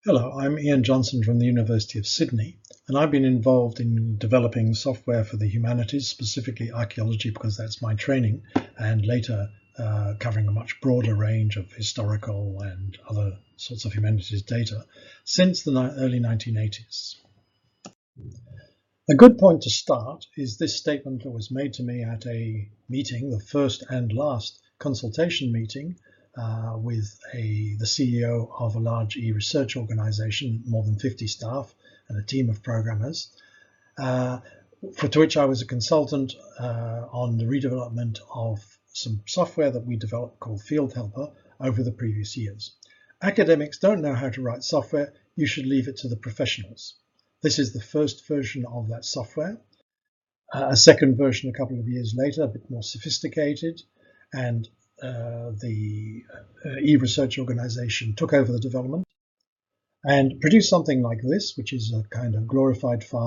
Hello, I'm Ian Johnson from the University of Sydney, and I've been involved in developing software for the humanities, specifically archaeology, because that's my training, and later covering a much broader range of historical and other sorts of humanities data since the early 1980s. A good point to start is this statement that was made to me at a meeting, the first and last consultation meeting with the CEO of a large e-research organization, more than 50 staff and a team of programmers, to which I was a consultant on the redevelopment of some software that we developed called Field Helper over the previous years. Academics don't know how to write software. You should leave it to the professionals. This is the first version of that software. A second version a couple of years later, a bit more sophisticated, and the e-research organization took over the development and produced something like this, which is a kind of glorified file